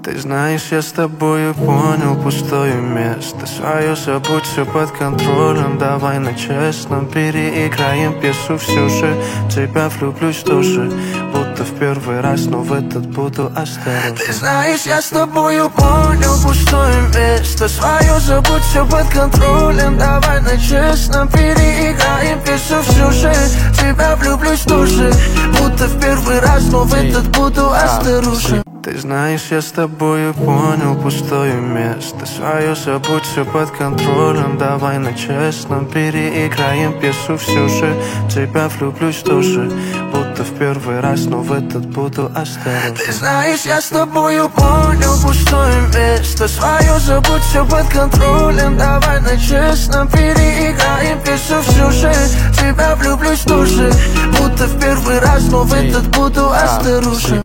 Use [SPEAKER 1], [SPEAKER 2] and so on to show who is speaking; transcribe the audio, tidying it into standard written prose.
[SPEAKER 1] Ты знаешь, я с тобою понял пустое место. Свое забудь, все под контролем. Давай на честном переиграем пьесу все же. Тебя влюблюсь тоже, будто в первый раз, но в этот буду осторожен. Ты знаешь, я с тобою понял пустое место. Свое забудь, все под контролем. Давай на честном переиграем пьесу все же. Тебя влюблюсь тоже, будто в первый раз, но в этот буду осторожен. Ты знаешь, я с тобою понял пустое место. Свое забудь, все под контролем. Давай на честном переиграем пьесу все же. Тебя влюблюсь тоже, будто в первый раз, но в этот буду осторожен. Ты знаешь, я с тобою понял пустое место. Свое забудь, все под контролем. Давай на честном переиграем пьесу все же. Тебя влюблюсь тоже, будто в первый раз, но в этот буду осторожен.